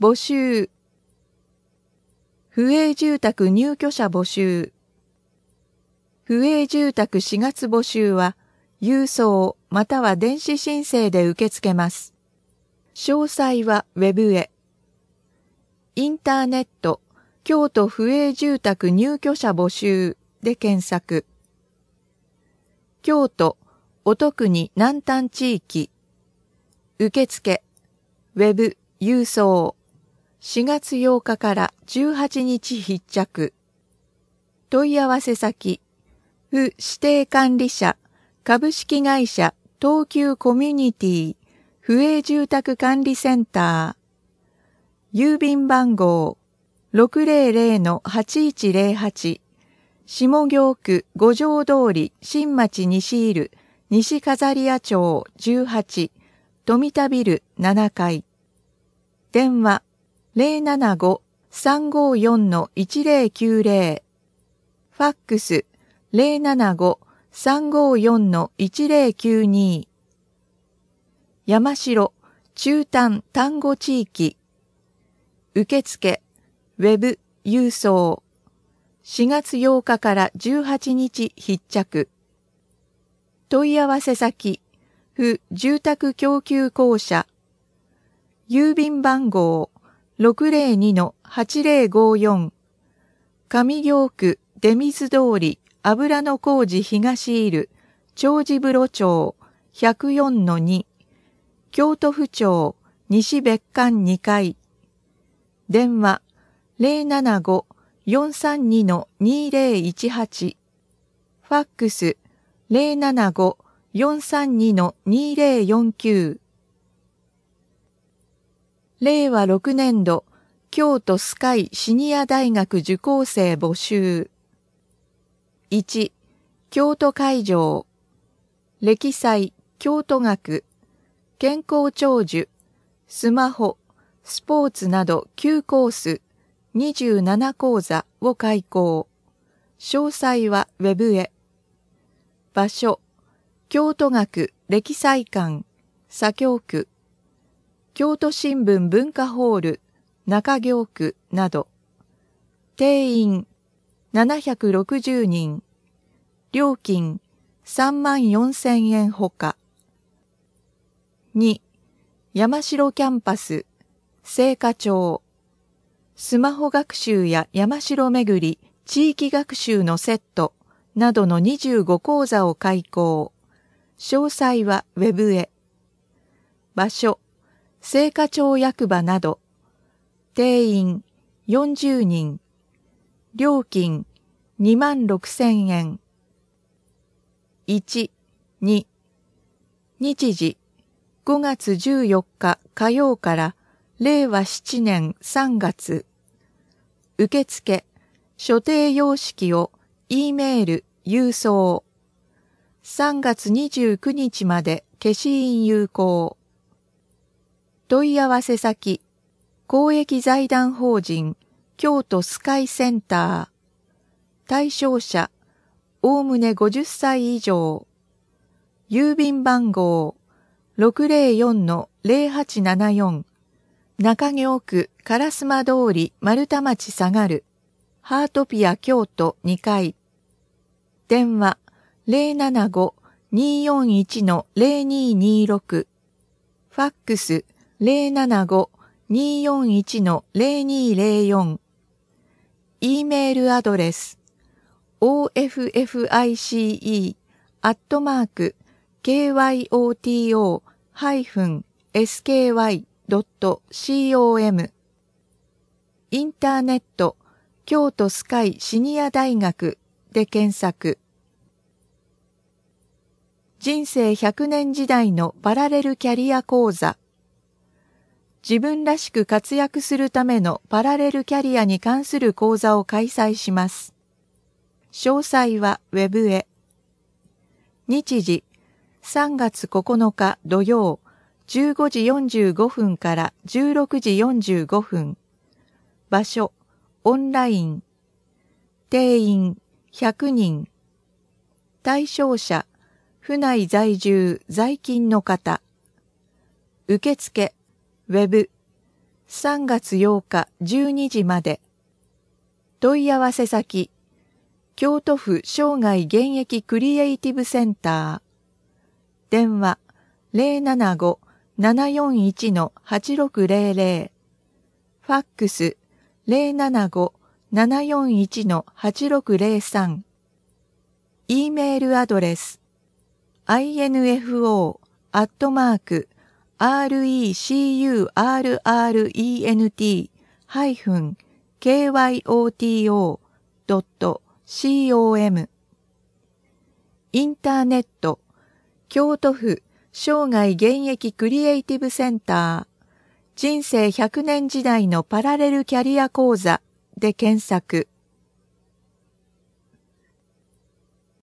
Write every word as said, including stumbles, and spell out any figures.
募集。不営住宅入居者募集。不営住宅しがつ募集は、郵送または電子申請で受け付けます。詳細はウェブへ。インターネット、京都不営住宅入居者募集で検索。京都、音国南丹地域。受付、ウェブ、郵送。しがつようかからじゅうはちにち必着。問い合わせ先、府指定管理者、株式会社東急コミュニティ、不営住宅管理センター。郵便番号 ろくぜろぜろのはちいちぜろはち。下京区五条通り新町西入西飾屋町じゅうはち。富田ビルななかい。電話ゼロななご さんごよん いちぜろきゅうぜろ。ファックスゼロななご さんごよん いちぜろきゅうに。山城中丹丹後地域。受付ウェブ郵送。しがつようかからじゅうはちにち必着。問い合わせ先府住宅供給公社。郵便番号 ろくぜろにのはちぜろごよん。上京区出水通り油の工事東入長治風呂町 ひゃくよんのに。京都府庁西別館にかい。電話ゼロななご よんさんにのにぜろいちはち。ファックスゼロななご よんさんにのにぜろよんきゅう。れいわろくねんど京都スカイシニア大学受講生募集。いち. 京都会場。歴祭、京都学、健康長寿、スマホ、スポーツなどきゅうコース、にじゅうななこうざを開講。詳細はウェブへ。場所、京都学歴祭館、左京区、京都新聞文化ホール、中京区など。定員ななひゃくろくじゅうにん。料金さんまんよんせんえんほか。に. 山城キャンパス、青果町。スマホ学習や山城巡り、地域学習のセットなどのにじゅうごこうざを開講。詳細はウェブへ。場所、青果町役場など。定員よんじゅうにん。料金にまんろくせんえん。いち、に。日時、ごがつじゅうよっか火曜かられいわななねんさんがつ。受付、所定様式を E メール、郵送。さんがつにじゅうくにちまで消印有効。問い合わせ先、公益財団法人京都スカイセンター。対象者、おおむねごじゅっさい以上。郵便番号 ろくぜろよんのぜろはちななよん。中京区烏丸通り丸太町下がる。ハートピア京都にかい。電話ゼロななご にーよんいちのぜろにーにーろく。ファックスゼロななご にーよんいちのぜろにーぜろよん。E メールアドレス オーエフエフアイシーイー アットマーク ケーワイオーティーオー エスケーワイ ドット コム。インターネット京都スカイシニア大学で検索。人生ひゃくねん時代のパラレルキャリア講座。自分らしく活躍するためのパラレルキャリアに関する講座を開催します。詳細はウェブへ。日時、さんがつここのか土曜、じゅうごじよんじゅうごふんからじゅうろくじよんじゅうごふん。場所、オンライン。定員ひゃくにん。対象者、府内在住在勤の方。受付、ウェブ、 さんがつようかじゅうにじまで。問い合わせ先、京都府生涯現役クリエイティブセンター。電話 ゼロななご ななよんいち はちろくゼロゼロ。ファックス ゼロななご ななよんいち はちろくゼロさん。E メールアドレス アイエヌエフオー アットマーク アールイーシーユーアールアールイーエヌティー ハイフン ケーワイオーティーオー ドット コム。インターネット京都府生涯現役クリエイティブセンター人生ひゃくねん時代のパラレルキャリア講座で検索。